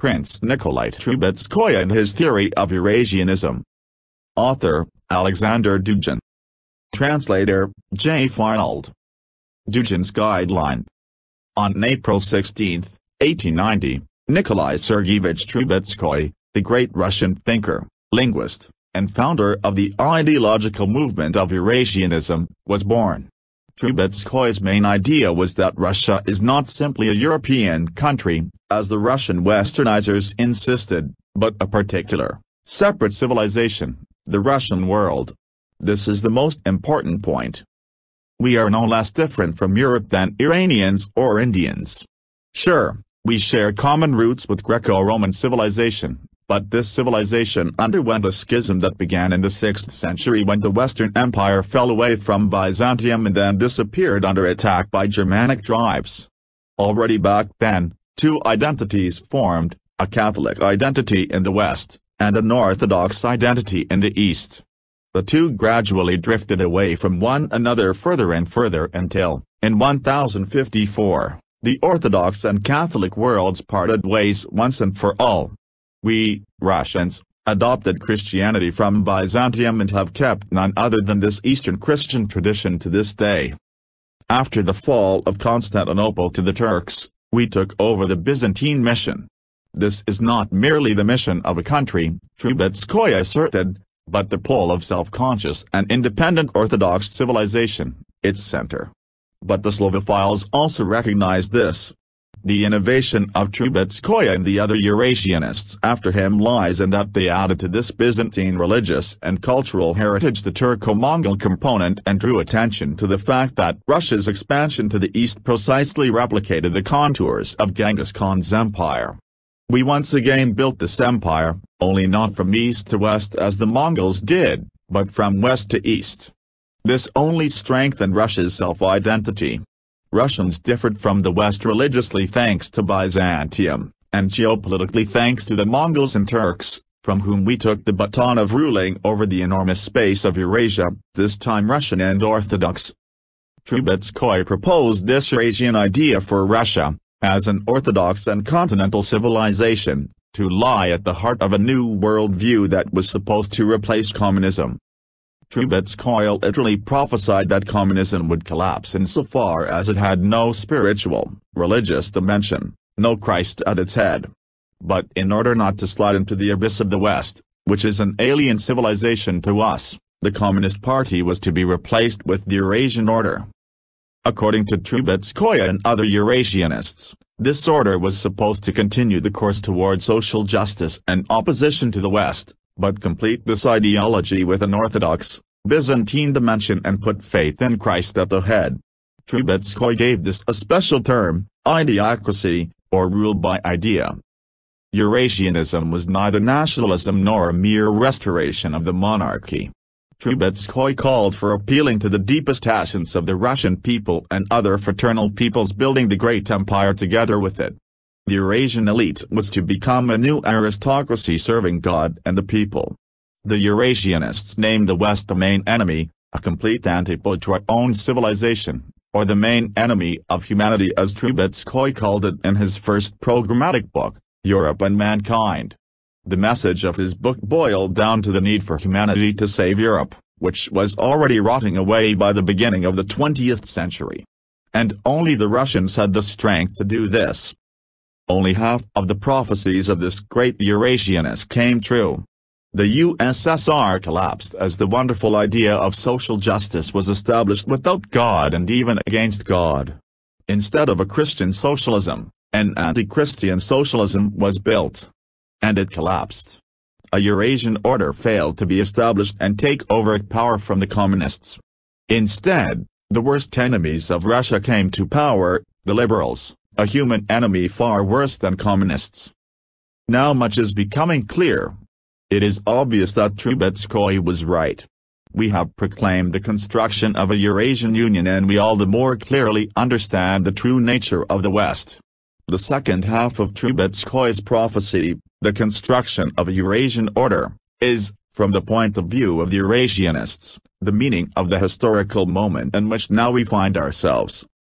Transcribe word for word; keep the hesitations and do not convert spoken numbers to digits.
Prince Nikolai Trubetskoy and his theory of Eurasianism. Author, Alexander Dugin. Translator, J. Farnold. Dugin's Guideline. On April sixteenth, eighteen ninety, Nikolai Sergeyevich Trubetskoy, the great Russian thinker, linguist, and founder of the ideological movement of Eurasianism, was born. Trubetskoy's main idea was that Russia is not simply a European country, as the Russian westernizers insisted, but a particular, separate civilization, the Russian world. This is the most important point. We are no less different from Europe than Iranians or Indians. Sure, we share common roots with Greco-Roman civilization, but this civilization underwent a schism that began in the sixth century when the Western Empire fell away from Byzantium and then disappeared under attack by Germanic tribes. Already back then, two identities formed, a Catholic identity in the West, and an Orthodox identity in the East. The two gradually drifted away from one another further and further until, in one thousand fifty-four, the Orthodox and Catholic worlds parted ways once and for all. We, Russians, adopted Christianity from Byzantium and have kept none other than this Eastern Christian tradition to this day. After the fall of Constantinople to the Turks, we took over the Byzantine mission. This is not merely the mission of a country, Trubetskoy asserted, but the pole of self-conscious and independent Orthodox civilization, its center. But the Slavophiles also recognized this. The innovation of Trubetskoy and the other Eurasianists after him lies in that they added to this Byzantine religious and cultural heritage the Turco-Mongol component and drew attention to the fact that Russia's expansion to the east precisely replicated the contours of Genghis Khan's empire. We once again built this empire, only not from east to west as the Mongols did, but from west to east. This only strengthened Russia's self-identity. Russians differed from the West religiously thanks to Byzantium, and geopolitically thanks to the Mongols and Turks, from whom we took the baton of ruling over the enormous space of Eurasia, this time Russian and Orthodox. Trubetskoy proposed this Eurasian idea for Russia, as an Orthodox and continental civilization, to lie at the heart of a new world view that was supposed to replace communism. Trubetskoy literally prophesied that communism would collapse insofar as it had no spiritual, religious dimension, no Christ at its head. But in order not to slide into the abyss of the West, which is an alien civilization to us, the Communist Party was to be replaced with the Eurasian order. According to Trubetskoy and other Eurasianists, this order was supposed to continue the course toward social justice and opposition to the West, but complete this ideology with an Orthodox, Byzantine dimension and put faith in Christ at the head. Trubetskoy gave this a special term, ideocracy, or rule by idea. Eurasianism was neither nationalism nor a mere restoration of the monarchy. Trubetskoy called for appealing to the deepest essence of the Russian people and other fraternal peoples building the great empire together with it. The Eurasian elite was to become a new aristocracy serving God and the people. The Eurasianists named the West the main enemy, a complete antipode to our own civilization, or the main enemy of humanity as Trubetskoy called it in his first programmatic book, Europe and Mankind. The message of his book boiled down to the need for humanity to save Europe, which was already rotting away by the beginning of the twentieth century. And only the Russians had the strength to do this. Only half of the prophecies of this great Eurasianist came true. The U S S R collapsed as the wonderful idea of social justice was established without God and even against God. Instead of a Christian socialism, an anti-Christian socialism was built. And it collapsed. A Eurasian order failed to be established and take over power from the communists. Instead, the worst enemies of Russia came to power, the liberals, a human enemy far worse than communists. Now much is becoming clear. It is obvious that Trubetskoy was right. We have proclaimed the construction of a Eurasian Union and we all the more clearly understand the true nature of the West. The second half of Trubetskoy's prophecy, the construction of a Eurasian order, is, from the point of view of the Eurasianists, the meaning of the historical moment in which now we find ourselves.